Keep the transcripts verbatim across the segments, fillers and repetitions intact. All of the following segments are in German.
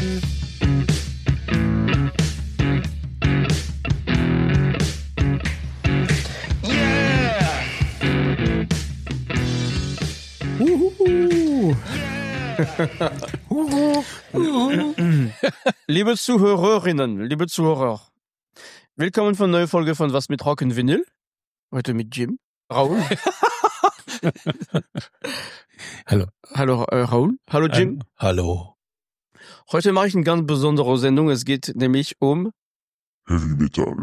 Liebe Zuhörerinnen, liebe Zuhörer, willkommen von neue Folge von Was mit Rock und Vinyl. Heute mit Jim, Raoul. Hallo. Hallo äh, Raoul. Hallo Jim. Ähm, hallo. Heute mache ich eine ganz besondere Sendung. Es geht nämlich um Heavy Metal.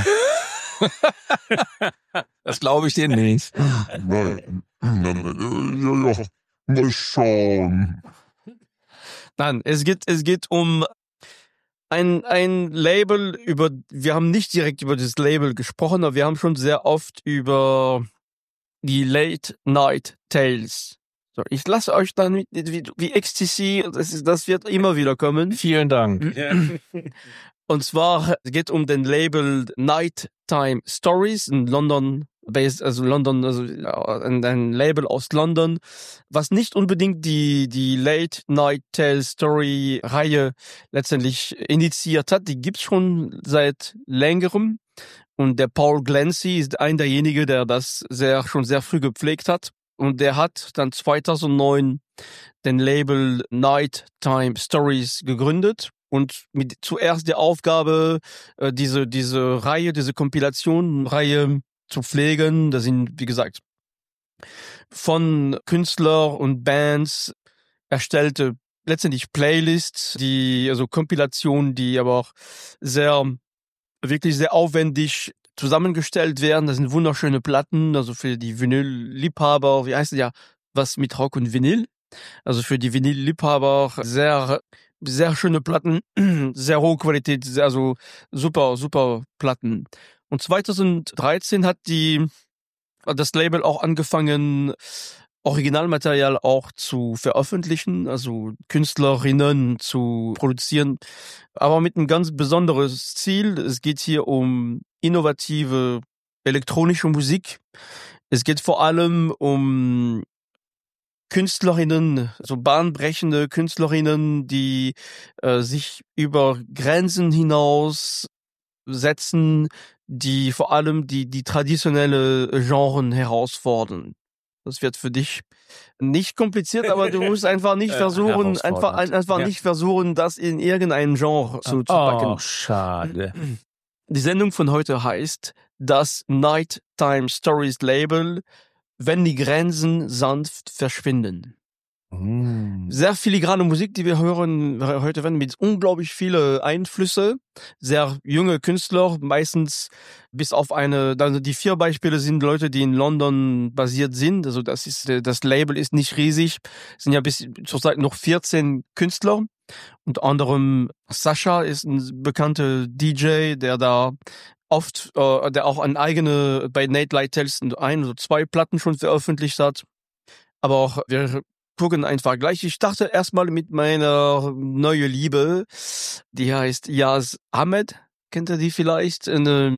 Das glaube ich dir nicht. Nein, nein, nein, ja, ja, mal schauen. Nein, es geht, es geht um ein, ein Label, über, wir haben nicht direkt über das Label gesprochen, aber wir haben schon sehr oft über die Late Night Tales. So, ich lasse euch dann mit, wie, wie Ecstasy, das, ist, das wird immer wieder kommen. Vielen Dank. Und zwar, es geht um den Label Nighttime Stories in London, based, also London, also ein, ein Label aus London, was nicht unbedingt die, die Late Night Tale Story Reihe letztendlich initiiert hat. Die gibt's schon seit längerem. Und der Paul Glancy ist einer derjenigen, der das sehr, schon sehr früh gepflegt hat. Und der hat dann zweitausendneun den Label Nighttime Stories gegründet. Und mit zuerst der Aufgabe, äh, diese, diese Reihe, diese Kompilation-Reihe zu pflegen. Das sind, wie gesagt, von Künstler und Bands erstellte letztendlich Playlists, die, also Kompilationen, die aber auch sehr, wirklich sehr aufwendig zusammengestellt werden. Das sind wunderschöne Platten, also für die Vinyl-Liebhaber, wie heißt es ja, was mit Rock und Vinyl? Also für die Vinyl-Liebhaber sehr, sehr schöne Platten, sehr hohe Qualität, also super, super Platten. Und zweitausenddreizehn hat die, das Label auch angefangen, Originalmaterial auch zu veröffentlichen, also Künstlerinnen zu produzieren, aber mit einem ganz besonderen Ziel. Es geht hier um innovative elektronische Musik. Es geht vor allem um Künstlerinnen, so bahnbrechende Künstlerinnen, die äh, sich über Grenzen hinaus setzen, die vor allem die, die traditionelle Genren herausfordern. Das wird für dich nicht kompliziert, aber du musst einfach nicht versuchen, einfach, einfach ja. nicht versuchen, das in irgendein Genre zu, zu packen. Oh, schade. Die Sendung von heute heißt das Nighttime Stories Label, wenn die Grenzen sanft verschwinden. Mm. Sehr filigrane Musik, die wir hören heute werden, mit unglaublich viele Einflüsse. Sehr junge Künstler, meistens bis auf eine, also die vier Beispiele sind Leute, die in London basiert sind. Also das ist, das Label ist nicht riesig. Es sind ja bis zurzeit noch vierzehn Künstler. Unter anderem Sascha ist ein bekannter D J, der da oft, äh, der auch eine eigene, bei Nate Light Tales ein oder zwei Platten schon veröffentlicht hat. Aber auch, wir gucken einfach gleich. Ich starte erstmal mit meiner neuen Liebe. Die heißt Yaz Ahmed. Kennt ihr die vielleicht? Eine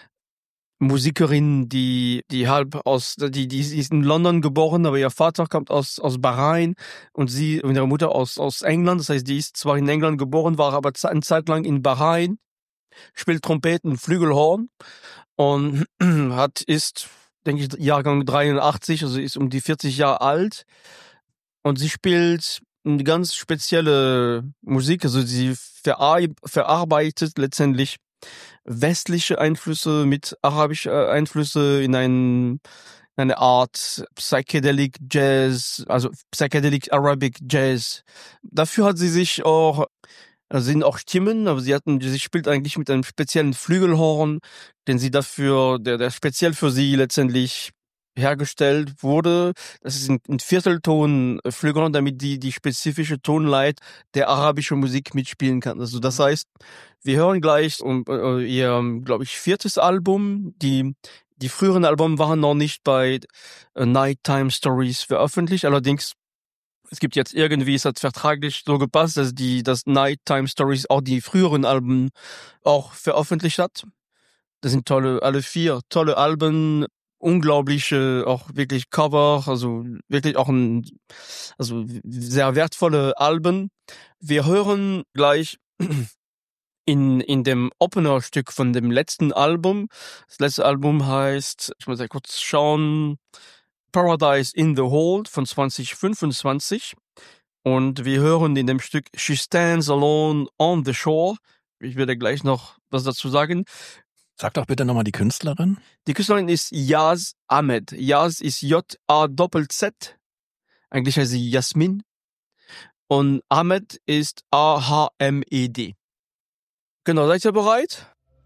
Musikerin, die, die halb aus, die, die ist in London geboren, aber ihr Vater kommt aus, aus Bahrain und sie und ihre Mutter aus, aus England. Das heißt, die ist zwar in England geboren, war aber eine Zeit lang in Bahrain, spielt Trompeten, Flügelhorn und hat, ist, denke ich, Jahrgang dreiundachtzig, also ist um die vierzig Jahre alt. Und sie spielt eine ganz spezielle Musik, also sie verar- verarbeitet letztendlich westliche Einflüsse mit arabischen Einflüsse in ein, eine Art Psychedelic Jazz, also Psychedelic Arabic Jazz. Dafür hat sie sich auch, also sind auch Stimmen, aber sie hatten, sie spielt eigentlich mit einem speziellen Flügelhorn, den sie dafür, der, der speziell für sie letztendlich hergestellt wurde. Das ist ein, ein Viertelton Flügelhorn, damit die die spezifische Tonleit der arabischen Musik mitspielen kann. Also das heißt, wir hören gleich um äh, ihr, glaube ich, viertes Album. Die die früheren Alben waren noch nicht bei äh, Nighttime Stories veröffentlicht. Allerdings es gibt jetzt irgendwie, es hat vertraglich so gepasst, dass die das Nighttime Stories auch die früheren Alben auch veröffentlicht hat. Das sind tolle, alle vier tolle Alben. unglaubliche, auch wirklich Cover, also wirklich auch ein, also sehr wertvolle Alben. Wir hören gleich in in dem Opener-Stück von dem letzten Album. Das letzte Album heißt, ich muss ja kurz schauen, Paradise in the Hold von zwanzig fünfundzwanzig. Und wir hören in dem Stück She Stands Alone on the Shore. Ich werde gleich noch was dazu sagen. Sag doch bitte nochmal die Künstlerin. Die Künstlerin ist Yaz Ahmed. Yaz ist J A Z. Eigentlich heißt sie Jasmin. Und Ahmed ist A H M E D. Genau, seid ihr bereit?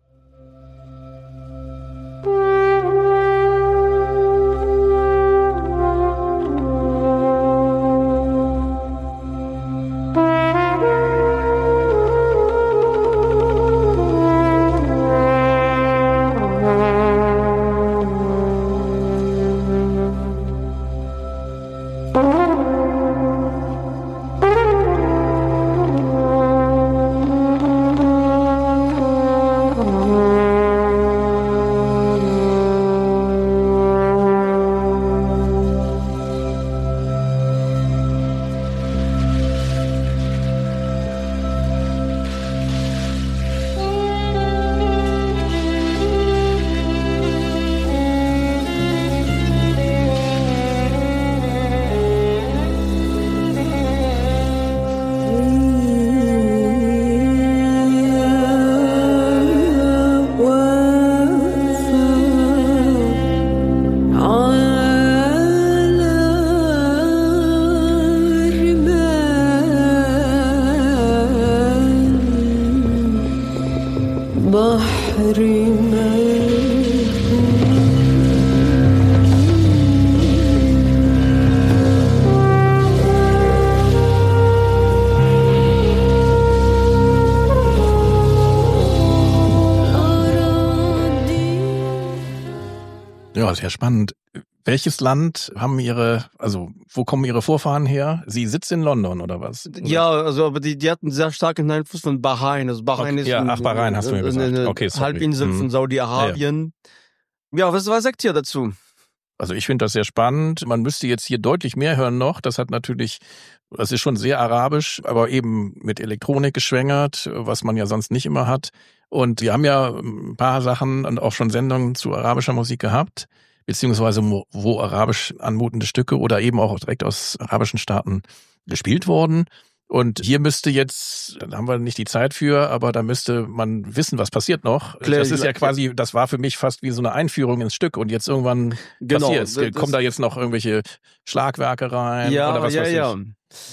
Ja, sehr spannend. Welches Land haben ihre, also wo kommen ihre Vorfahren her? Sie sitzt in London oder was? Ja, also aber die, die hatten sehr starken Einfluss von Bahrain. Also Bahrain Okay, ist ja, ein, ach, Bahrain hast du mir eine, gesagt. eine Okay, sorry. Halbinsel Hm. von Saudi-Arabien. Ja, was, was sagt ihr dazu? Also ich finde das sehr spannend. Man müsste jetzt hier deutlich mehr hören noch. Das hat natürlich, das ist schon sehr arabisch, aber eben mit Elektronik geschwängert, was man ja sonst nicht immer hat. Und wir haben ja ein paar Sachen und auch schon Sendungen zu arabischer Musik gehabt, beziehungsweise wo arabisch anmutende Stücke oder eben auch direkt aus arabischen Staaten gespielt wurden. Und hier müsste jetzt, da haben wir nicht die Zeit für, aber da müsste man wissen, was passiert noch. Klar, das ist ja klar. quasi, das war für mich fast wie so eine Einführung ins Stück und jetzt irgendwann Genau, passiert es. das- Kommen da jetzt noch irgendwelche Schlagwerke rein Ja, oder was ja, weiß ich? ja.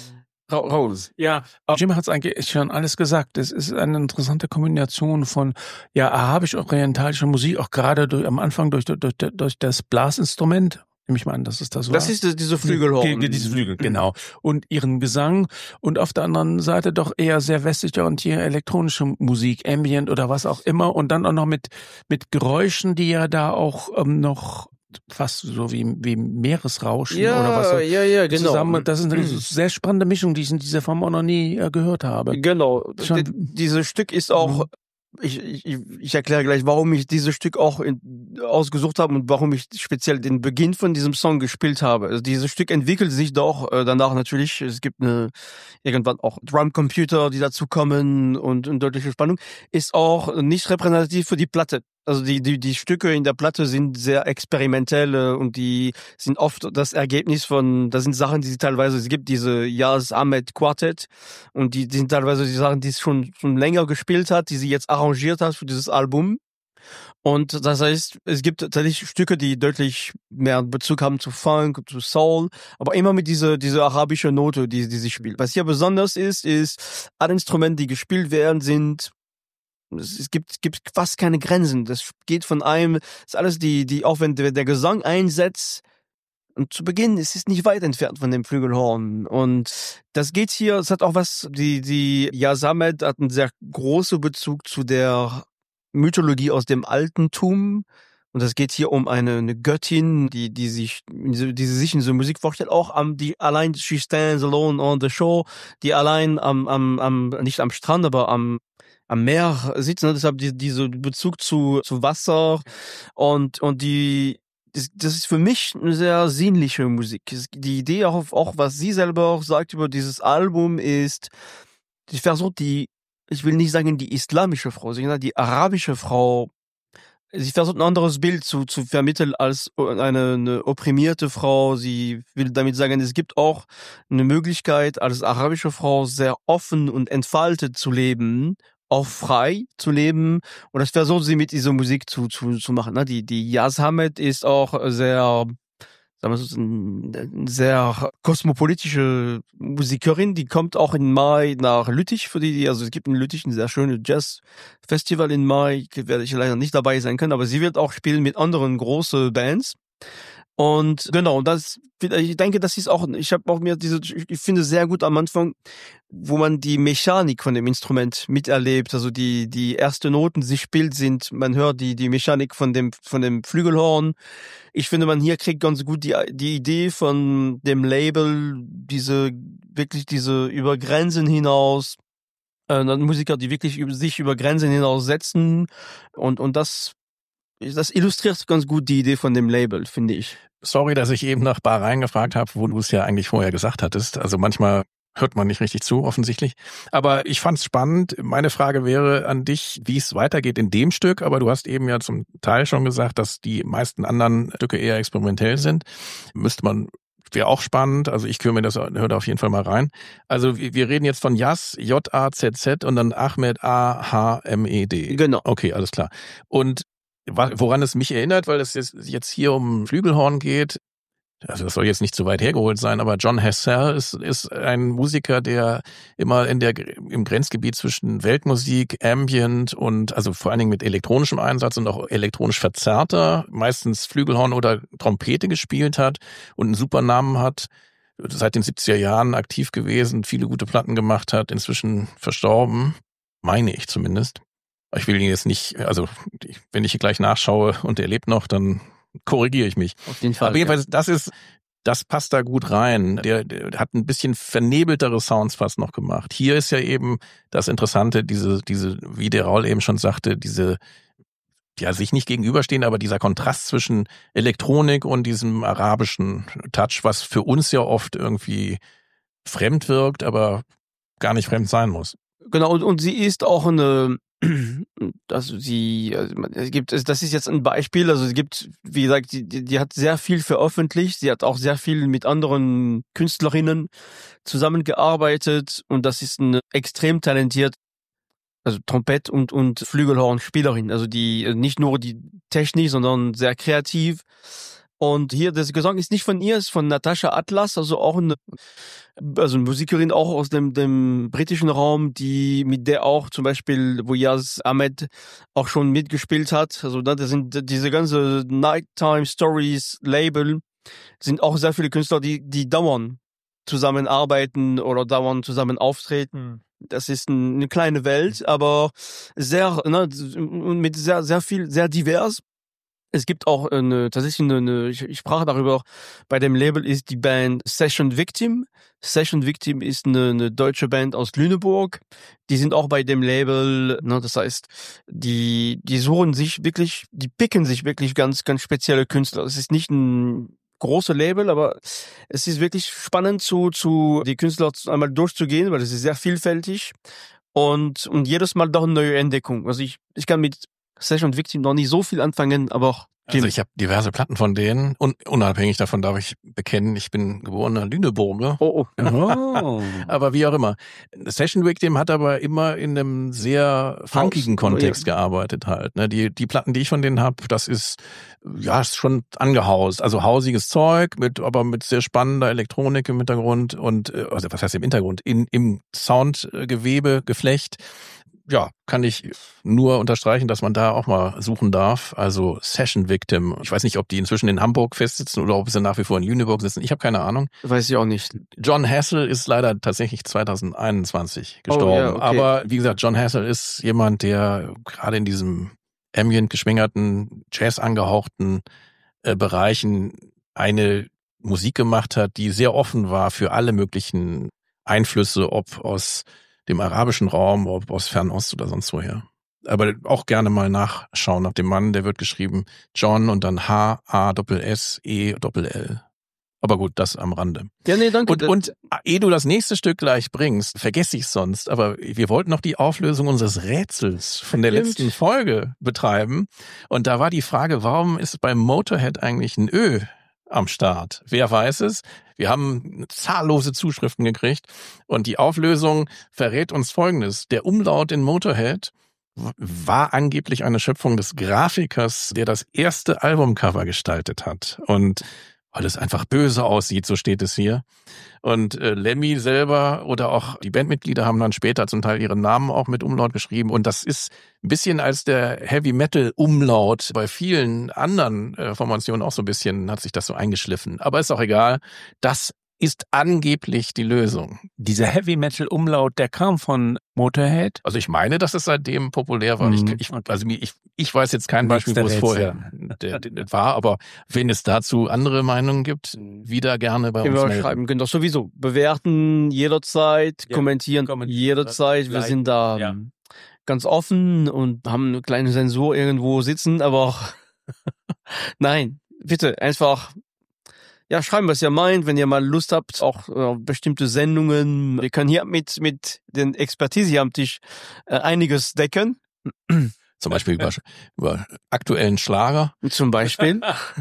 Ra raus. Ja, Jim hat es eigentlich schon alles gesagt. Es ist eine interessante Kombination von ja arabisch-orientalischer Musik, auch gerade durch, am Anfang durch, durch, durch das Blasinstrument. Nehme ich mal an, dass es das war. Das ist diese Flügelhorn. Die- Diese Flügel, genau. Und ihren Gesang und auf der anderen Seite doch eher sehr westlich orientierte elektronische Musik, Ambient oder was auch immer und dann auch noch mit mit Geräuschen, die ja da auch ähm, noch fast so wie wie Meeresrauschen Ja, oder was so ja, ja, genau. zusammen. Das ist eine sehr spannende Mischung, die ich in dieser Form auch noch nie äh, gehört habe. Genau. Schon- D dieses Stück ist auch, Mhm. ich, ich, ich erkläre gleich, warum ich dieses Stück auch in, ausgesucht habe und warum ich speziell den Beginn von diesem Song gespielt habe. Also dieses Stück entwickelt sich doch äh, danach natürlich. Es gibt eine irgendwann auch Drumcomputer, die dazu kommen und, und deutliche Spannung. Ist auch nicht repräsentativ für die Platte. Also die, die, die Stücke in der Platte sind sehr experimentell äh, und die sind oft das Ergebnis von, das sind Sachen, die sie teilweise, es gibt diese Yaz Ahmed Quartet und die, die sind teilweise die Sachen, die es schon, schon länger gespielt hat, die sie jetzt arrangiert hat für dieses Album. Und das heißt, es gibt tatsächlich Stücke, die deutlich mehr Bezug haben zu Funk, zu Soul, aber immer mit dieser, dieser arabische Note, die, die sie spielt. Was hier besonders ist, ist, alle Instrumente, die gespielt werden, sind es gibt, gibt fast keine Grenzen. Das geht von einem, das ist alles die, die, auch wenn der, der Gesang einsetzt, und zu Beginn ist es nicht weit entfernt von dem Flügelhorn. Und das geht hier, es hat auch was, die, die Yaz Ahmed hat einen sehr großen Bezug zu der Mythologie aus dem Altentum. Und es geht hier um eine, eine Göttin, die, die sich, die sie sich in so Musik vorstellt, auch am, die allein, she stands alone on the shore, die allein am, am, am, nicht am Strand, aber am, am Meer sitzt, ne? Deshalb die, diese Bezug zu, zu Wasser und, und die, das, das ist für mich eine sehr sinnliche Musik. Die Idee auch, auch was sie selber auch sagt über dieses Album ist, sie versucht die, ich will nicht sagen die islamische Frau, sondern die arabische Frau. Sie versucht ein anderes Bild zu, zu vermitteln als eine, eine opprimierte Frau. Sie will damit sagen, es gibt auch eine Möglichkeit, als arabische Frau sehr offen und entfaltet zu leben, auch frei zu leben. Und das versucht sie mit dieser Musik zu, zu, zu machen. Die, die Yas Hamed ist auch sehr, sagen wir so, eine sehr kosmopolitische Musikerin, die kommt auch im Mai nach Lüttich für die, also es gibt in Lüttich ein sehr schönes Jazz-Festival im Mai, werde ich leider nicht dabei sein können, aber sie wird auch spielen mit anderen großen Bands. Und genau, das, ich denke, das ist auch, ich habe auch mir diese, ich finde sehr gut am Anfang, wo man die Mechanik von dem Instrument miterlebt, also die, die erste Noten, die sie spielt, sind, man hört die, die Mechanik von dem, von dem Flügelhorn. Ich finde, man hier kriegt ganz gut die, die Idee von dem Label, diese, wirklich diese über Grenzen hinaus, äh, Musiker, die wirklich über, sich über Grenzen hinaus setzen, und, und das, das illustriert ganz gut die Idee von dem Label, finde ich. Sorry, dass ich eben nach Bahrain gefragt habe, wo du es ja eigentlich vorher gesagt hattest. Also manchmal hört man nicht richtig zu, offensichtlich. Aber ich fand es spannend. Meine Frage wäre an dich, wie es weitergeht in dem Stück. Aber du hast eben ja zum Teil schon gesagt, dass die meisten anderen Stücke eher experimentell sind. Müsste man, wäre auch spannend. Also ich höre mir das, höre da auf jeden Fall mal rein. Also wir reden jetzt von Yas, J A Z Z und dann Ahmed, A H M E D. Genau. Okay, alles klar. Und woran es mich erinnert, weil es jetzt hier um Flügelhorn geht, also das soll jetzt nicht zu weit hergeholt sein, aber Jon Hassell ist, ist ein Musiker, der immer in der, im Grenzgebiet zwischen Weltmusik, Ambient und also vor allen Dingen mit elektronischem Einsatz und auch elektronisch verzerrter, meistens Flügelhorn oder Trompete gespielt hat und einen super Namen hat, seit den siebziger Jahren aktiv gewesen, viele gute Platten gemacht hat, inzwischen verstorben, meine ich zumindest. Ich will ihn jetzt nicht, also wenn ich hier gleich nachschaue und er lebt noch, dann korrigiere ich mich. Auf jeden Fall. Aber jedenfalls, ja. das ist, das passt da gut rein. Der, der hat ein bisschen vernebeltere Sounds fast noch gemacht. Hier ist ja eben das Interessante, diese, diese, wie der Raul eben schon sagte, diese, ja, sich nicht gegenüberstehen, aber dieser Kontrast zwischen Elektronik und diesem arabischen Touch, was für uns ja oft irgendwie fremd wirkt, aber gar nicht fremd sein muss. Genau, und, und sie ist auch eine, also sie, also es gibt, das ist jetzt ein Beispiel, also es gibt, wie gesagt, die, die hat sehr viel veröffentlicht, sie hat auch sehr viel mit anderen Künstlerinnen zusammengearbeitet und das ist eine extrem talentiert, also Trompet- und, und Flügelhornspielerin, also die, nicht nur die Technik, sondern sehr kreativ. Und hier, das Gesang ist nicht von ihr, ist von Natasha Atlas, also auch eine, also eine Musikerin auch aus dem, dem britischen Raum, die, mit der auch zum Beispiel, wo Yas Ahmed auch schon mitgespielt hat. Also da sind diese ganze Nighttime Stories Label, sind auch sehr viele Künstler, die, die dauernd zusammenarbeiten oder dauernd zusammen auftreten. Das ist eine kleine Welt, aber sehr, ne, mit sehr, sehr viel, sehr divers. Es gibt auch eine, tatsächlich eine, eine, ich sprach darüber, bei dem Label ist die Band Session Victim. Session Victim ist eine, eine deutsche Band aus Lüneburg. Die sind auch bei dem Label, ne, das heißt, die, die suchen sich wirklich, die picken sich wirklich ganz, ganz spezielle Künstler. Es ist nicht ein großes Label, aber es ist wirklich spannend zu, zu, die Künstler einmal durchzugehen, weil es ist sehr vielfältig und, und jedes Mal doch eine neue Entdeckung. Also ich, ich kann mit Session Victim noch nicht so viel anfangen, aber auch also ich habe diverse Platten von denen und unabhängig davon darf ich bekennen, ich bin geborener Lüneburger. Oh, oh. Oh. Aber wie auch immer. Session Victim hat aber immer in einem sehr funkigen Kontext ja. gearbeitet halt. Ne? Die die Platten, die ich von denen habe, das ist ja ist schon angehaust. Also hausiges Zeug, mit aber mit sehr spannender Elektronik im Hintergrund und also was heißt im Hintergrund? In im Soundgewebe, Geflecht. Ja, kann ich nur unterstreichen, dass man da auch mal suchen darf. Also Session Victim. Ich weiß nicht, ob die inzwischen in Hamburg festsitzen oder ob sie nach wie vor in Lüneburg sitzen. Ich habe keine Ahnung. Weiß ich auch nicht. Jon Hassell ist leider tatsächlich zwanzig einundzwanzig gestorben. Oh, ja, okay. Aber wie gesagt, Jon Hassell ist jemand, der gerade in diesem ambient geschwängerten, Jazz angehauchten äh, Bereichen eine Musik gemacht hat, die sehr offen war für alle möglichen Einflüsse, ob aus dem arabischen Raum, ob aus Fernost oder sonst woher. Aber auch gerne mal nachschauen nach dem Mann, der wird geschrieben John und dann H A S S E L L. Aber gut, das am Rande. Ja, nee, danke. Und, und ehe du das nächste Stück gleich bringst, vergesse ich es sonst, aber wir wollten noch die Auflösung unseres Rätsels von der Stimmt. letzten Folge betreiben. Und da war die Frage, warum ist beim Motorhead eigentlich ein Ö am Start? Wer weiß es? Wir haben zahllose Zuschriften gekriegt und die Auflösung verrät uns Folgendes. Der Umlaut in Motorhead war angeblich eine Schöpfung des Grafikers, der das erste Albumcover gestaltet hat. Und weil es einfach böse aussieht, so steht es hier. Und äh, Lemmy selber oder auch die Bandmitglieder haben dann später zum Teil ihren Namen auch mit Umlaut geschrieben. Und das ist ein bisschen als der Heavy-Metal-Umlaut bei vielen anderen äh, Formationen auch so ein bisschen, hat sich das so eingeschliffen. Aber ist auch egal. Das ist angeblich die Lösung. Dieser Heavy-Metal-Umlaut, der kam von Motorhead? Also ich meine, dass es seitdem populär war. Mhm. Ich, ich, also ich, ich weiß jetzt kein Beispiel, wo es Nächster vorher der, der war, aber wenn es dazu andere Meinungen gibt, wieder gerne bei Können uns wir melden. schreiben, können doch sowieso bewerten jederzeit, Ja, kommentieren kommentieren, jederzeit. Wir liken, sind da ja. ganz offen und haben eine kleine Sensor irgendwo sitzen, aber auch nein, bitte einfach ja, schreiben, was ihr meint, wenn ihr mal Lust habt, auch äh, bestimmte Sendungen. Wir können hier mit mit den Expertise hier am Tisch äh, einiges decken. Zum Beispiel über, über aktuellen Schlager. Zum Beispiel.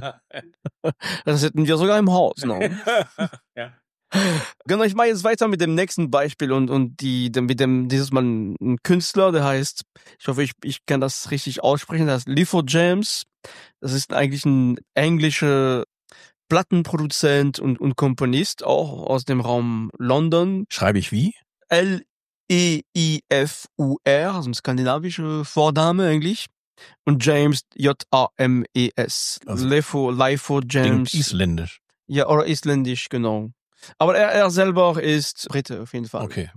Das hätten wir sogar im Haus noch. Ja. Genau, ich mache jetzt weiter mit dem nächsten Beispiel und und die mit dem dieses Mal ein Künstler, der heißt, ich hoffe, ich ich kann das richtig aussprechen, das heißt Clifford James. Das ist eigentlich ein englischer Plattenproduzent und und Komponist, auch aus dem Raum London. Schreibe ich wie? L E I F U R, also ein skandinavischer Vorname eigentlich. Und James J A M E S. Also Lefo, Lefo James. Klingt isländisch. Ja, oder isländisch, genau. Aber er, er selber ist Brite auf jeden Fall. Okay.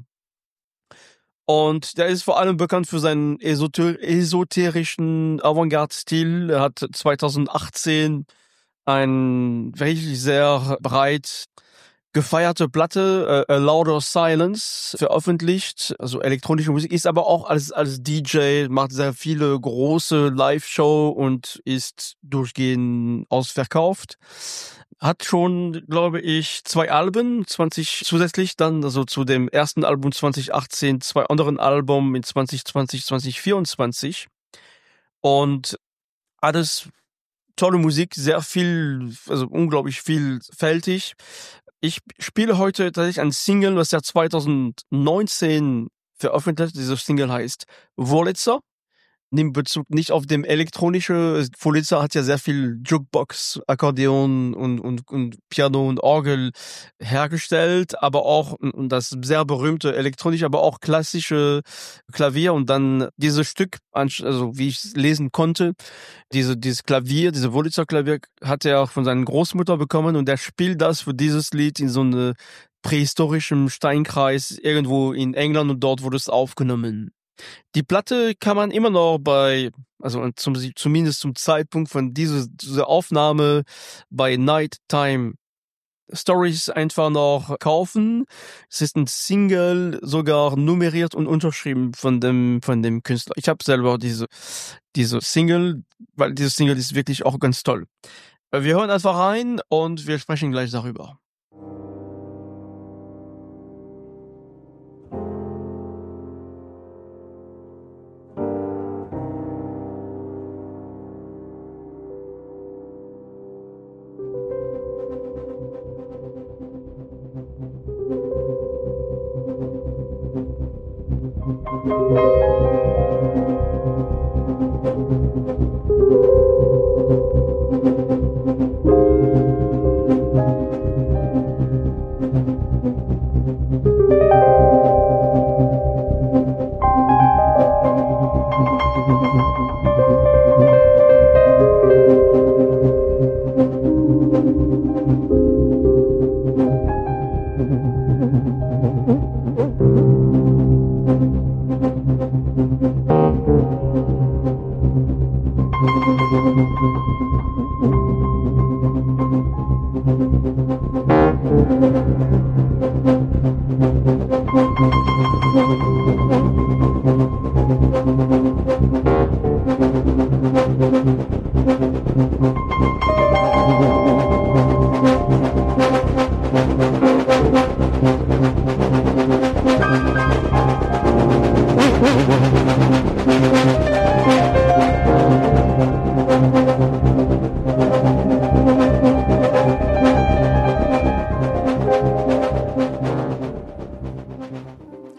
Und der ist vor allem bekannt für seinen esoter esoterischen Avantgarde-Stil. Er hat zweitausendachtzehn ein wirklich sehr breit gefeierte Platte, uh, A Louder Silence, veröffentlicht. Also elektronische Musik, ist aber auch als als D J, macht sehr viele große Live-Show und ist durchgehend ausverkauft. Hat schon, glaube ich, zwei Alben, zwanzig zusätzlich dann, also zu dem ersten Album zwanzig achtzehn, zwei anderen Alben in zwanzig zwanzig, zwanzig vierundzwanzig. Und alles tolle Musik, sehr viel, also unglaublich vielfältig. Ich spiele heute tatsächlich ein Single, was ja zweitausendneunzehn veröffentlicht. Diese Single heißt Wurlitzer. Nimmt Bezug nicht auf dem elektronische. Wurlitzer hat ja sehr viel Jukebox, Akkordeon und, und, und Piano und Orgel hergestellt, aber auch, und das sehr berühmte elektronische, aber auch klassische Klavier. Und dann dieses Stück, also wie ich lesen konnte, diese, dieses Klavier, diese Wurlitzer Klavier hat er auch von seiner Großmutter bekommen und er spielt das für dieses Lied in so einem prähistorischen Steinkreis irgendwo in England und dort wurde es aufgenommen. Die Platte kann man immer noch bei, also zum, zumindest zum Zeitpunkt von dieser, dieser Aufnahme bei Nighttime Stories einfach noch kaufen. Es ist ein Single, sogar nummeriert und unterschrieben von dem von dem Künstler. Ich habe selber diese diese Single, weil diese Single ist wirklich auch ganz toll. Wir hören einfach rein und wir sprechen gleich darüber.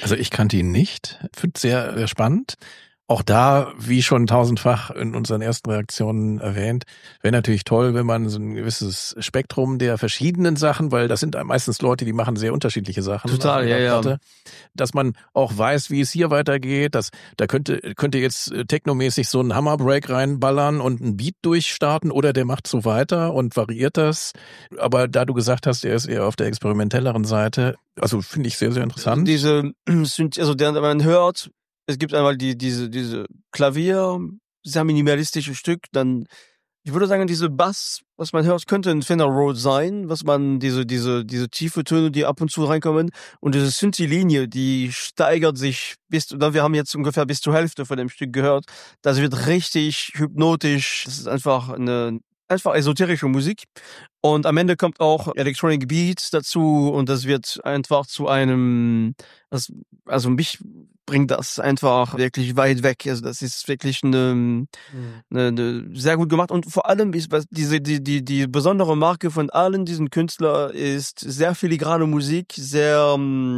Also ich kannte ihn nicht. Finde es sehr, sehr spannend. Auch da, wie schon tausendfach in unseren ersten Reaktionen erwähnt, wäre natürlich toll, wenn man so ein gewisses Spektrum der verschiedenen Sachen, weil das sind meistens Leute, die machen sehr unterschiedliche Sachen. Total, ja, ja. Platte, dass man auch weiß, wie es hier weitergeht. Dass, da könnte, könnte jetzt technomäßig so ein Hammerbreak reinballern und ein Beat durchstarten oder der macht so weiter und variiert das. Aber da du gesagt hast, er ist eher auf der experimentelleren Seite, also finde ich sehr, sehr interessant. Diese, also der, man hört, es gibt einmal die, diese, diese Klavier, sehr minimalistische Stück, dann, ich würde sagen, diese Bass, was man hört, könnte ein Fender Rhodes sein, was man, diese, diese, diese tiefe Töne, die ab und zu reinkommen, und diese Synthi-Linie, die steigert sich bis, wir haben jetzt ungefähr bis zur Hälfte von dem Stück gehört, das wird richtig hypnotisch, das ist einfach eine, einfach esoterische Musik. Und am Ende kommt auch Electronic Beat dazu und das wird einfach zu einem, das, also mich bringt das einfach wirklich weit weg. Also das ist wirklich eine, mhm. eine, eine sehr gut gemacht und vor allem ist was diese die die die besondere Marke von allen diesen Künstlern ist sehr filigrane Musik, sehr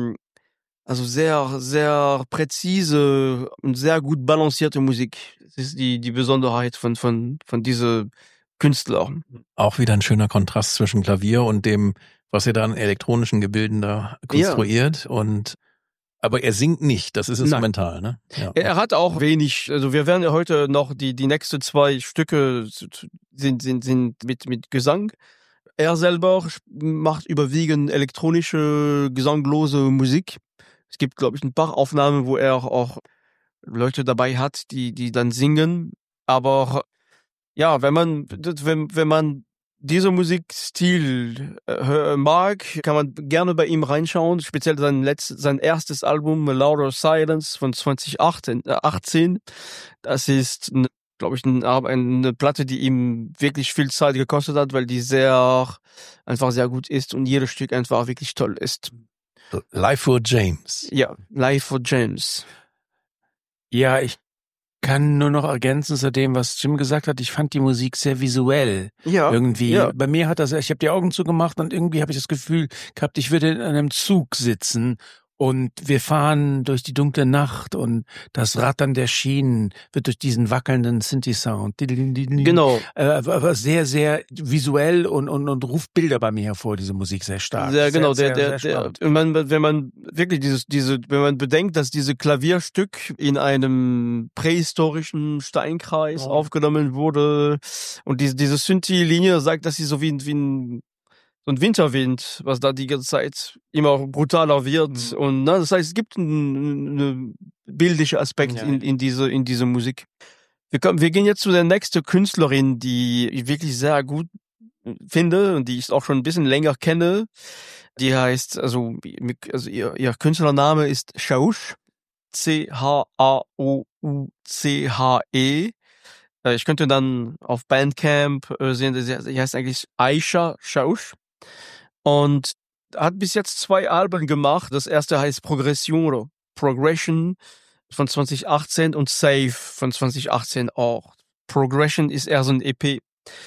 also sehr sehr präzise und sehr gut balancierte Musik. Das ist die die Besonderheit von von von diese Künstler. Auch wieder ein schöner Kontrast zwischen Klavier und dem, was er da an elektronischen Gebilden da konstruiert. Ja. Und aber er singt nicht, das ist instrumental, ne? Ja. Er hat auch wenig, also wir werden ja heute noch, die die nächsten zwei Stücke sind sind sind mit mit Gesang. Er selber macht überwiegend elektronische, gesanglose Musik. Es gibt, glaube ich, ein paar Aufnahmen, wo er auch Leute dabei hat, die die dann singen. Aber ja, wenn man wenn wenn man dieser Musikstil äh, mag, kann man gerne bei ihm reinschauen. Speziell sein letztes, sein erstes Album, A Louder Silence von zwanzig achtzehn. Das ist, glaube ich, eine, eine Platte, die ihm wirklich viel Zeit gekostet hat, weil die sehr, einfach sehr gut ist und jedes Stück einfach wirklich toll ist. Live for James. Ja, Live for James. Ja, ich kann nur noch ergänzen zu dem, was Jim gesagt hat. Ich fand die Musik sehr visuell. Ja. Irgendwie. Ja. Bei mir hat das, ich habe die Augen zugemacht und irgendwie habe ich das Gefühl gehabt, ich würde in einem Zug sitzen und wir fahren durch die dunkle Nacht und das Rattern der Schienen wird durch diesen wackelnden Synthi-Sound. Genau. Aber sehr, sehr visuell und, und, und ruft Bilder bei mir hervor, diese Musik sehr stark. Sehr, genau. Sehr, der, sehr, der, der, wenn man, wenn man wirklich dieses, diese, wenn man bedenkt, dass diese Klavierstück in einem prähistorischen Steinkreis oh. aufgenommen wurde und diese, diese Synthi-Linie sagt, dass sie so wie, wie ein, so ein Winterwind, was da die ganze Zeit immer brutaler wird. Mhm. Und na, das heißt, es gibt einen, einen bildlichen Aspekt ja. in, in diese in diese Musik. Wir kommen, wir gehen jetzt zu der nächsten Künstlerin, die ich wirklich sehr gut finde und die ich auch schon ein bisschen länger kenne. Die heißt, also, also ihr, ihr Künstlername ist Chauche, C H A O U C H E. Ich könnte dann auf Bandcamp sehen, sie heißt eigentlich Aisha Chauche. Und hat bis jetzt zwei Alben gemacht. Das erste heißt Progression oder Progression von zwanzig achtzehn und Safe von zwanzig achtzehn auch. Progression ist eher so ein E P.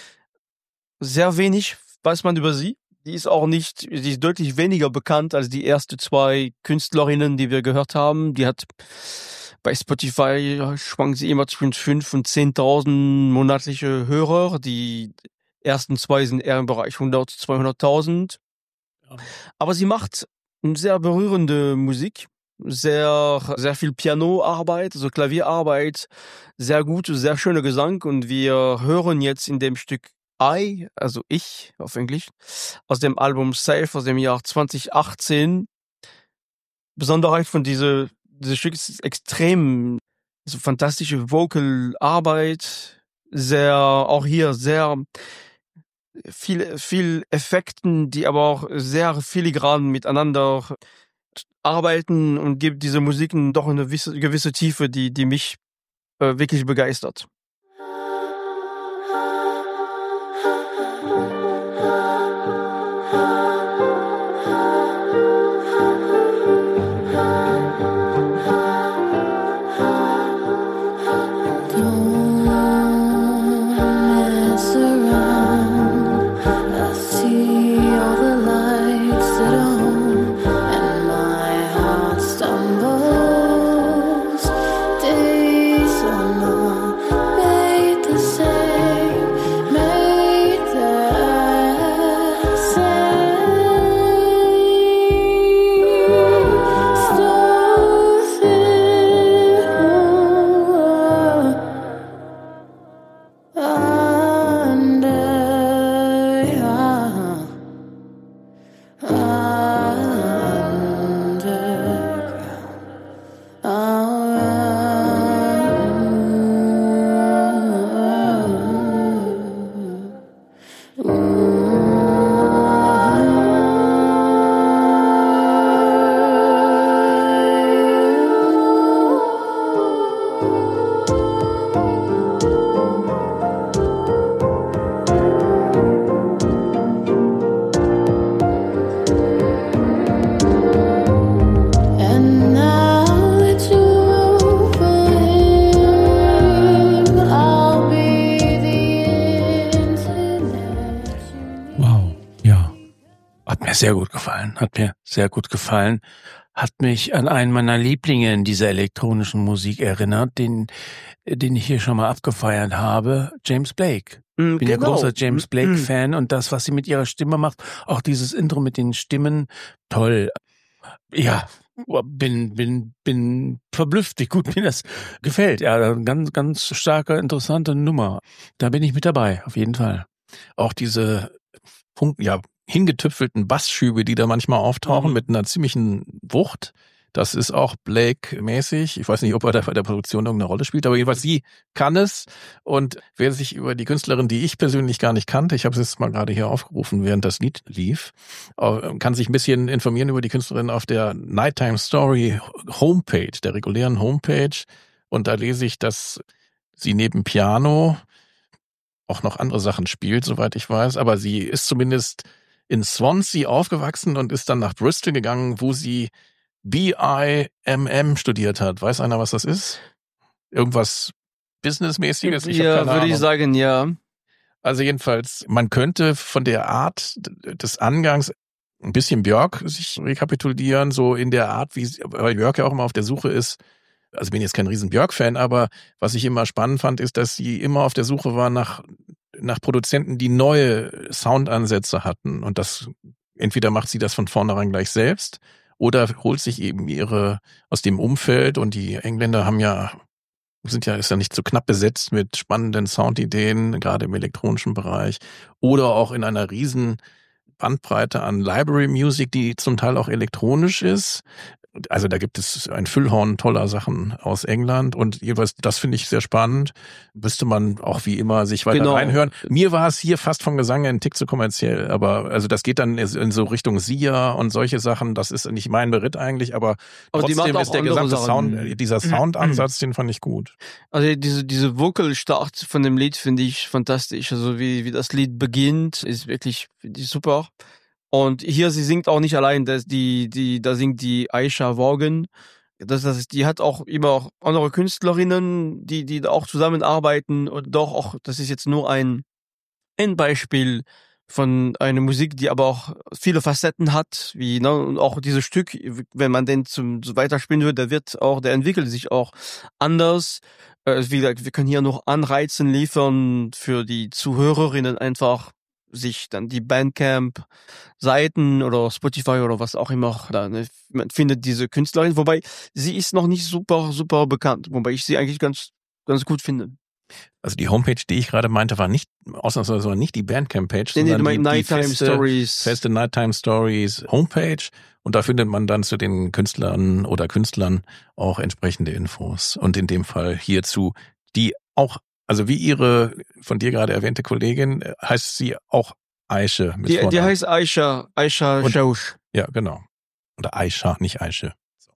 Sehr wenig weiß man über sie. Die ist auch nicht, die ist deutlich weniger bekannt als die ersten zwei Künstlerinnen, die wir gehört haben. Die hat bei Spotify schwankt sie immer zwischen fünf und zehntausend monatliche Hörer. Die ersten zwei sind eher im Bereich hundert, zweihunderttausend. Aber sie macht sehr berührende Musik, sehr, sehr viel Pianoarbeit, also Klavierarbeit, sehr gute, sehr schöner Gesang und wir hören jetzt in dem Stück I, also ich auf Englisch, aus dem Album Safe aus dem Jahr zwanzig achtzehn. Besonderheit von diese, dieses Stück ist extrem, so fantastische Vocalarbeit, sehr, auch hier sehr viel, viel Effekten, die aber auch sehr filigran miteinander arbeiten und gibt diese Musiken doch eine gewisse, gewisse Tiefe, die, die mich äh, wirklich begeistert. Stumble And now it's over him, I'll be the internet. Wow, ja. Hat mir sehr gut gefallen. Hat mir sehr gut gefallen. Hat mich an einen meiner Lieblinge in dieser elektronischen Musik erinnert, den, den ich hier schon mal abgefeiert habe, James Blake. Mm, Bin ja genau. großer James Mm, Blake-Fan und das, was sie mit ihrer Stimme macht, auch dieses Intro mit den Stimmen, toll. Ja, bin, bin, bin verblüfft, wie gut mir das gefällt. Ja, ganz, ganz starke, interessante Nummer. Da bin ich mit dabei, auf jeden Fall. Auch diese Punkt, ja, hingetüpfelten Bassschübe, die da manchmal auftauchen Mhm. mit einer ziemlichen Wucht. Das ist auch Blake-mäßig. Ich weiß nicht, ob er da bei der Produktion irgendeine Rolle spielt, aber jedenfalls sie kann es. Und wer sich über die Künstlerin, die ich persönlich gar nicht kannte, ich habe es jetzt mal gerade hier aufgerufen, während das Lied lief, äh, kann sich ein bisschen informieren über die Künstlerin auf der Nighttime Story Homepage, der regulären Homepage. Und da lese ich, dass sie neben Piano auch noch andere Sachen spielt, soweit ich weiß. Aber sie ist zumindest in Swansea aufgewachsen und ist dann nach Bristol gegangen, wo sie B I M M studiert hat. Weiß einer, was das ist? Irgendwas Businessmäßiges? Ich hab Ja, keine würde ich Ahnung. sagen, ja. Also jedenfalls, man könnte von der Art des Angangs ein bisschen Björk sich rekapitulieren, so in der Art, wie sie, weil Björk ja auch immer auf der Suche ist. Also bin jetzt kein riesen Björk-Fan, aber was ich immer spannend fand, ist, dass sie immer auf der Suche war nach nach Produzenten, die neue Soundansätze hatten. Und das entweder macht sie das von vornherein gleich selbst oder holt sich eben ihre aus dem Umfeld. Und die Engländer haben ja sind ja ist ja nicht so knapp besetzt mit spannenden Soundideen, gerade im elektronischen Bereich oder auch in einer riesen Bandbreite an Library Music, die zum Teil auch elektronisch ist. Also da gibt es ein Füllhorn toller Sachen aus England und jeweils, das finde ich sehr spannend. Müsste man auch wie immer sich weiter Genau. reinhören. Mir war es hier fast vom Gesang her ein Tick zu kommerziell, aber also das geht dann in so Richtung Sia und solche Sachen. Das ist nicht mein Beritt eigentlich, aber, Aber die trotzdem macht auch ist der andere gesamte Sachen. Sound, dieser Soundansatz, den fand ich gut. Also diese diese Vocal-Start von dem Lied finde ich fantastisch. Also wie wie das Lied beginnt, ist wirklich finde ich super. Und hier sie singt auch nicht allein, das die die da singt die Aisha Vaughan. Das das ist, die hat auch immer auch andere Künstlerinnen, die die da auch zusammenarbeiten und doch auch das ist jetzt nur ein ein Beispiel von einer Musik, die aber auch viele Facetten hat, wie ne und auch dieses Stück, wenn man den zum so weiterspielen würde, der wird auch der entwickelt sich auch anders. Äh, wie gesagt, wir können hier noch Anreizen liefern für die Zuhörerinnen einfach sich dann die Bandcamp-Seiten oder Spotify oder was auch immer, da, ne, man findet diese Künstlerin, wobei sie ist noch nicht super, super bekannt, wobei ich sie eigentlich ganz, ganz gut finde. Also die Homepage, die ich gerade meinte, war nicht, ausnahmsweise war nicht die Bandcamp-Page, Nee, nee, sondern du die, meinst die Nighttime feste, Stories. feste Nighttime Stories Homepage und da findet man dann zu den Künstlern oder Künstlern auch entsprechende Infos und in dem Fall hierzu, die auch also wie ihre von dir gerade erwähnte Kollegin, heißt sie auch Aische mit Die, die Vornamen. heißt Aisha, Aisha Und- Shaush. Ja, genau. Oder Aisha, nicht Aische.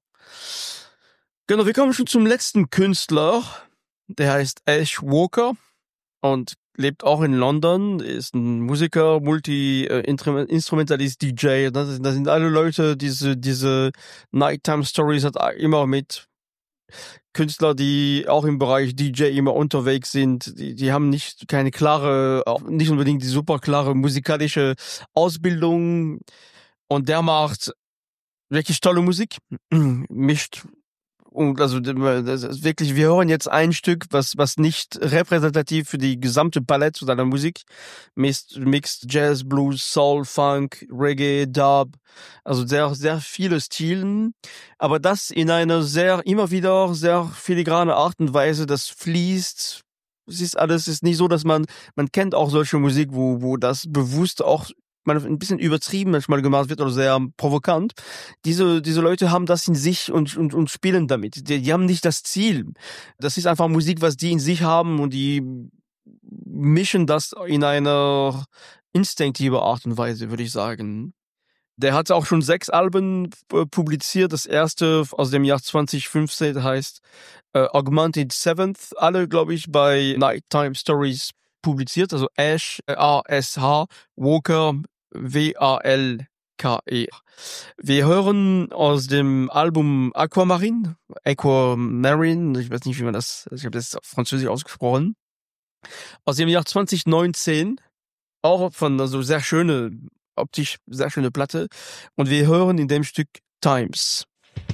Genau, wir kommen schon zum letzten Künstler. Der heißt Ash Walker und lebt auch in London, ist ein Musiker, Multi-Instrumentalist, D J. Das, ist, das sind alle Leute, diese, diese Nighttime Stories hat immer mit Künstler, die auch im Bereich D J immer unterwegs sind. Die, die haben nicht keine klare, auch nicht unbedingt die super klare musikalische Ausbildung. Und der macht wirklich tolle Musik, mischt. Und also das ist wirklich, wir hören jetzt ein Stück, was was nicht repräsentativ für die gesamte Palette seiner Musik mixt, mixt Jazz, Blues, Soul, Funk, Reggae, Dub, also sehr sehr viele Stilen, aber das in einer sehr immer wieder sehr filigrane Art und Weise, das fließt. Es ist alles, es ist nicht so, dass man man kennt auch solche Musik, wo wo das bewusst auch manchmal ein bisschen übertrieben manchmal gemacht wird oder sehr provokant. Diese, diese Leute haben das in sich und, und, und spielen damit. Die, die haben nicht das Ziel. Das ist einfach Musik, was die in sich haben und die mischen das in einer instinktive Art und Weise, würde ich sagen. Der hat auch schon sechs Alben äh, publiziert. Das erste aus dem Jahr zwanzig fünfzehn heißt äh, Augmented Seventh. Alle, glaube ich, bei Nighttime Stories publiziert. Also Ash, äh, A S H, Walker, W A L K E. Wir hören aus dem Album Aquamarine, Aquamarine, ich weiß nicht, wie man das, ich habe das auf Französisch ausgesprochen, aus dem Jahr zwanzig neunzehn, auch von, also sehr schöne, optisch sehr schöne Platte. Und wir hören in dem Stück Times.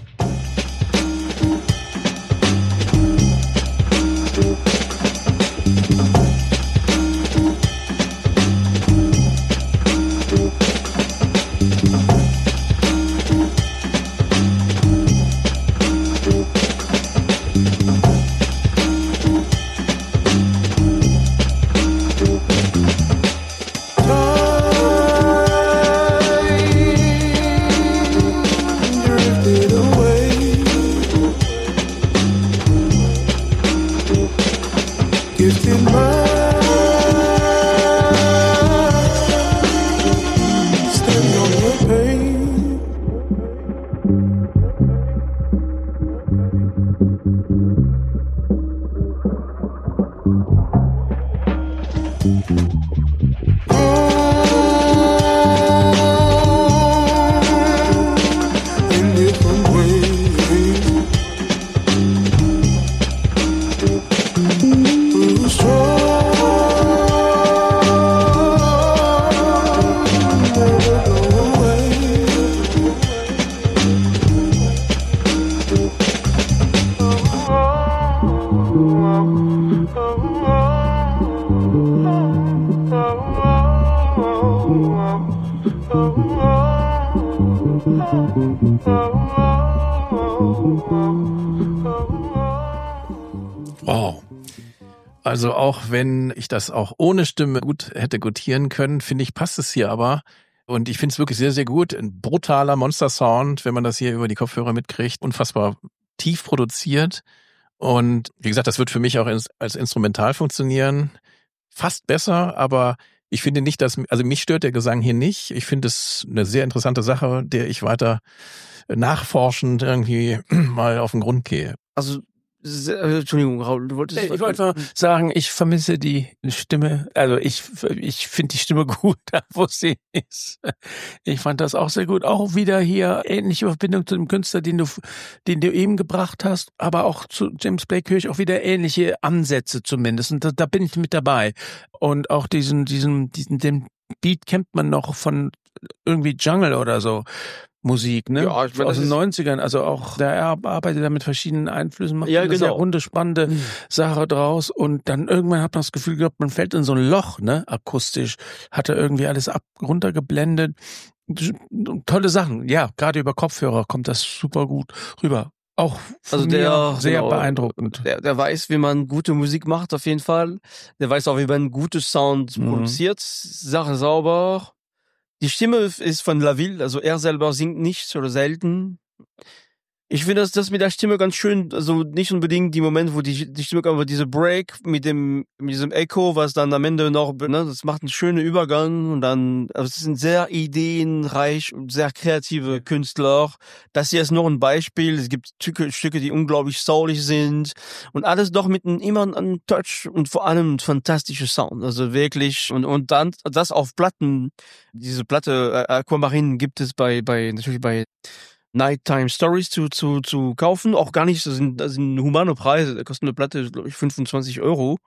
Wow. Also auch wenn ich das auch ohne Stimme gut hätte gutieren können, finde ich, passt es hier aber. Und ich finde es wirklich sehr, sehr gut. Ein brutaler Monster-Sound, wenn man das hier über die Kopfhörer mitkriegt. Unfassbar tief produziert. Und wie gesagt, das wird für mich auch als Instrumental funktionieren. Fast besser, aber ich finde nicht, dass, also mich stört der Gesang hier nicht. Ich finde es eine sehr interessante Sache, der ich weiter nachforschend irgendwie mal auf den Grund gehe. Also, sehr, Entschuldigung, Raul, du wolltest... Ich wollte mal sagen, ich vermisse die Stimme, also ich, ich finde die Stimme gut, da wo sie ist. Ich fand das auch sehr gut. Auch wieder hier ähnliche Verbindung zu dem Künstler, den du, den du eben gebracht hast, aber auch zu James Blake höre ich auch wieder ähnliche Ansätze zumindest. Und da, da bin ich mit dabei. Und auch diesen, diesen, diesen, den Beat kennt man noch von irgendwie Jungle oder so. Musik, ne? Ja, ich meine, aus das den ist- neunzigern, also auch, der arbeitet da mit verschiedenen Einflüssen, macht Ja, eine genau. sehr runde, spannende Mhm. Sache draus und dann irgendwann hat man das Gefühl gehabt, man fällt in so ein Loch, ne? Akustisch, hat er irgendwie alles ab, runtergeblendet. Tolle Sachen, ja, gerade über Kopfhörer kommt das super gut rüber. Auch von Also mir der sehr genau, beeindruckend. Der, der weiß, wie man gute Musik macht, auf jeden Fall. Der weiß auch, wie man gute Sound Mhm. produziert. Sache sauber. Die Stimme ist von Laville, also er selber singt nicht oder selten. Ich finde das, das mit der Stimme ganz schön, also nicht unbedingt die Moment, wo die, die Stimme kommt, aber diese Break mit dem, mit diesem Echo, was dann am Ende noch, ne, das macht einen schönen Übergang und dann, also es sind sehr ideenreich und sehr kreative Künstler. Das hier ist noch ein Beispiel. Es gibt Stücke, Stücke, die unglaublich soulig sind und alles doch mit einem, immer einem Touch und vor allem ein fantastischer Sound. Also wirklich, und, und dann, das auf Platten, diese Platte, äh, Aquamarine gibt es bei, bei, natürlich bei Nighttime Stories zu, zu, zu kaufen. Auch gar nicht, das sind, das sind humane Preise. Da kostet eine Platte, glaube ich, fünfundzwanzig Euro.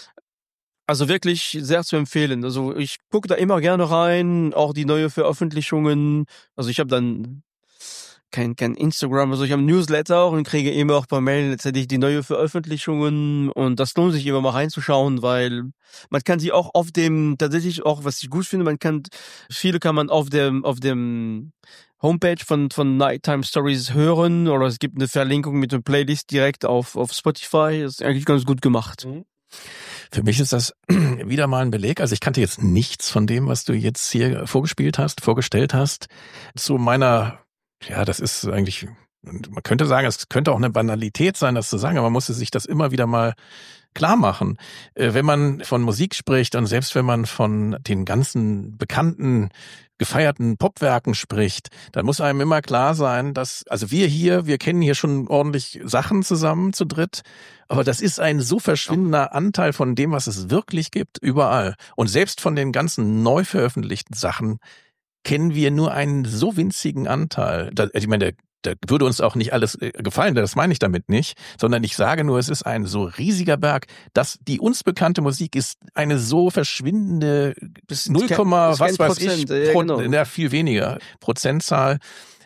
Also wirklich sehr zu empfehlen. Also ich gucke da immer gerne rein, auch die neue Veröffentlichungen. Also ich habe dann kein, kein Instagram, also ich habe ein Newsletter und kriege immer auch per Mail letztendlich die neue Veröffentlichungen und das lohnt sich immer mal reinzuschauen, weil man kann sie auch auf dem, tatsächlich auch, was ich gut finde, man kann, viele kann man auf dem, auf dem Homepage von, von Nighttime Stories hören oder es gibt eine Verlinkung mit einer Playlist direkt auf, auf Spotify. Das ist eigentlich ganz gut gemacht. Für mich ist das wieder mal ein Beleg. Also ich kannte jetzt nichts von dem, was du jetzt hier vorgespielt hast, vorgestellt hast. Zu meiner, ja, das ist eigentlich, man könnte sagen, es könnte auch eine Banalität sein, das zu sagen, aber man muss sich das immer wieder mal klar machen. Wenn man von Musik spricht und selbst wenn man von den ganzen bekannten, gefeierten Popwerken spricht, dann muss einem immer klar sein, dass, also wir hier, wir kennen hier schon ordentlich Sachen zusammen zu dritt, aber das ist ein so verschwindender Anteil von dem, was es wirklich gibt, überall. Und selbst von den ganzen neu veröffentlichten Sachen kennen wir nur einen so winzigen Anteil. Ich meine, da würde uns auch nicht alles gefallen, das meine ich damit nicht, sondern ich sage nur, es ist ein so riesiger Berg, dass die uns bekannte Musik ist eine so verschwindende null, was weiß ich, ja, Pro, genau. ja, viel weniger Prozentzahl.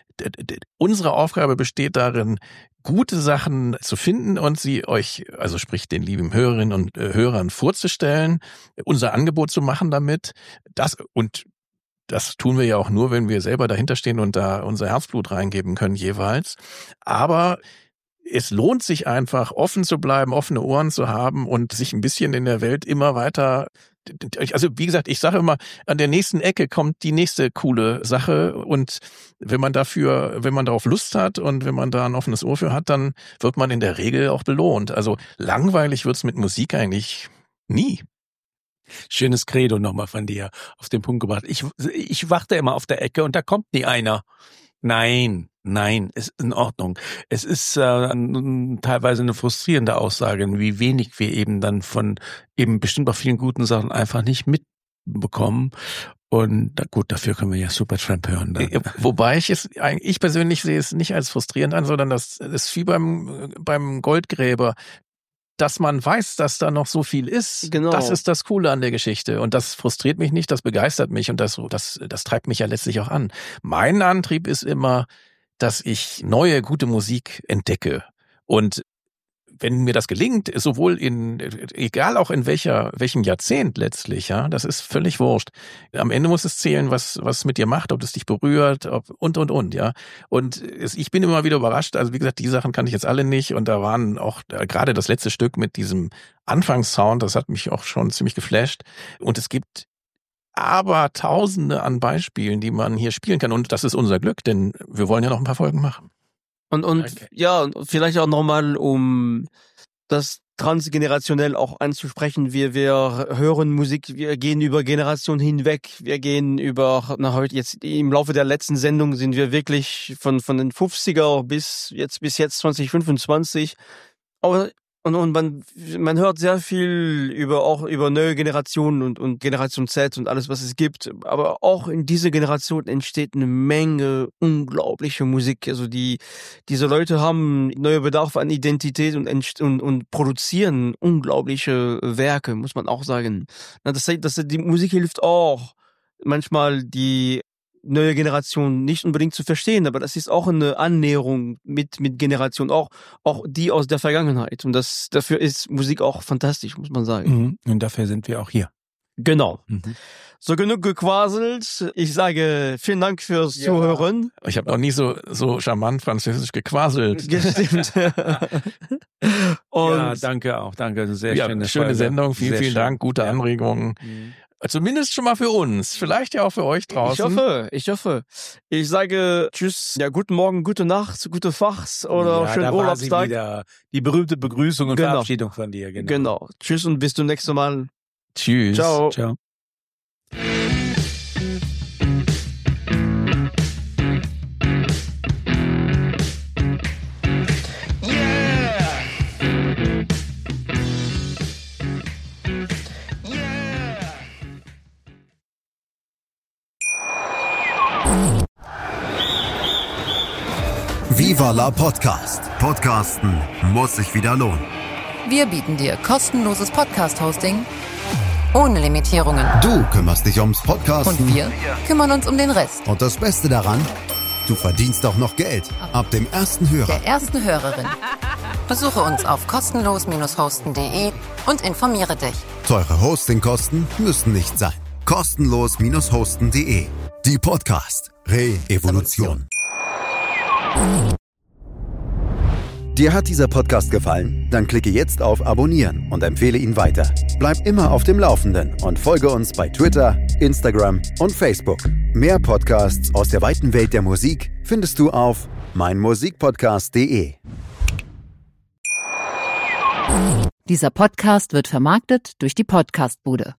Unsere Aufgabe besteht darin, gute Sachen zu finden und sie euch, also sprich den lieben Hörerinnen und Hörern vorzustellen, unser Angebot zu machen damit, das und das tun wir ja auch nur, wenn wir selber dahinter stehen und da unser Herzblut reingeben können jeweils. Aber es lohnt sich einfach, offen zu bleiben, offene Ohren zu haben und sich ein bisschen in der Welt immer weiter, also wie gesagt, ich sage immer, an der nächsten Ecke kommt die nächste coole Sache und wenn man dafür, wenn man darauf Lust hat und wenn man da ein offenes Ohr für hat, dann wird man in der Regel auch belohnt. Also langweilig wird's mit Musik eigentlich nie. Schönes Credo nochmal von dir auf den Punkt gebracht. Ich, ich warte immer auf der Ecke und da kommt nie einer. Nein, nein, es ist in Ordnung. Es ist äh, teilweise eine frustrierende Aussage, wie wenig wir eben dann von eben bestimmt auch vielen guten Sachen einfach nicht mitbekommen. Und na gut, dafür können wir ja Supertramp hören. Dann. Wobei ich es, ich persönlich sehe es nicht als frustrierend an, sondern das ist wie beim, beim Goldgräber. Dass man weiß, dass da noch so viel ist, Genau. Das ist das Coole an der Geschichte. Und das frustriert mich nicht, das begeistert mich und das, das, das treibt mich ja letztlich auch an. Mein Antrieb ist immer, dass ich neue, gute Musik entdecke. Und wenn mir das gelingt, sowohl in, egal auch in welcher, welchem Jahrzehnt letztlich, ja, das ist völlig wurscht. Am Ende muss es zählen, was, was mit dir macht, ob es dich berührt, ob, und, und, und, ja. Und es, ich bin immer wieder überrascht. Also, wie gesagt, die Sachen kannte ich jetzt alle nicht. Und da waren auch, gerade das letzte Stück mit diesem Anfangssound, das hat mich auch schon ziemlich geflasht. Und es gibt aber Tausende an Beispielen, die man hier spielen kann. Und das ist unser Glück, denn wir wollen ja noch ein paar Folgen machen. Und, und Okay. ja, und vielleicht auch nochmal, um das transgenerationell auch anzusprechen. Wir, wir hören Musik, wir gehen über Generationen hinweg, wir gehen über, na heute jetzt im Laufe der letzten Sendung sind wir wirklich von, von den fünfziger bis jetzt, bis jetzt zwanzig fünfundzwanzig. Aber Und, und man, man hört sehr viel über, auch über neue Generationen und, und Generation Z und alles, was es gibt. Aber auch in dieser Generation entsteht eine Menge unglaubliche Musik. Also die, diese Leute haben neue Bedarf an Identität und, und, und produzieren unglaubliche Werke, muss man auch sagen. Das, das, die Musik hilft auch manchmal die neue Generation nicht unbedingt zu verstehen, aber das ist auch eine Annäherung mit mit Generation, auch auch die aus der Vergangenheit. Und das dafür ist Musik auch fantastisch, muss man sagen. Mhm. Und dafür sind wir auch hier. Genau. Mhm. So, genug gequaselt. Ich sage vielen Dank fürs Ja. Zuhören. Ich habe noch nie so so charmant französisch gequasselt. Gestimmt. Und Ja, danke auch. Danke. Sehr Ja, schöne schöne Folge. Sendung. Vielen, Sehr vielen schön. Dank. Gute Ja. Anregungen. Mhm. Zumindest schon mal für uns. Vielleicht ja auch für euch draußen. ich hoffe, ich hoffe. Ich sage tschüss, ja, guten Morgen, gute Nacht, gute Fachs oder ja, schönen da war sie Urlaubstag. wieder. Die berühmte Begrüßung und Genau. Verabschiedung von dir. Genau. Genau. Tschüss und bis zum nächsten Mal. Tschüss. Ciao. Ciao. Viva la Podcast. Podcasten muss sich wieder lohnen. Wir bieten dir kostenloses Podcast-Hosting ohne Limitierungen. Du kümmerst dich ums Podcasten. Und wir kümmern uns um den Rest. Und das Beste daran, du verdienst auch noch Geld. Ab dem ersten Hörer. Der ersten Hörerin. Besuche uns auf kostenlos hosten punkt de und informiere dich. Teure Hostingkosten müssen nicht sein. kostenlos hosten punkt de. Die Podcast Re-Evolution. Dir hat dieser Podcast gefallen? Dann klicke jetzt auf Abonnieren und empfehle ihn weiter. Bleib immer auf dem Laufenden und folge uns bei Twitter, Instagram und Facebook. Mehr Podcasts aus der weiten Welt der Musik findest du auf meinmusikpodcast punkt de. Dieser Podcast wird vermarktet durch die Podcastbude.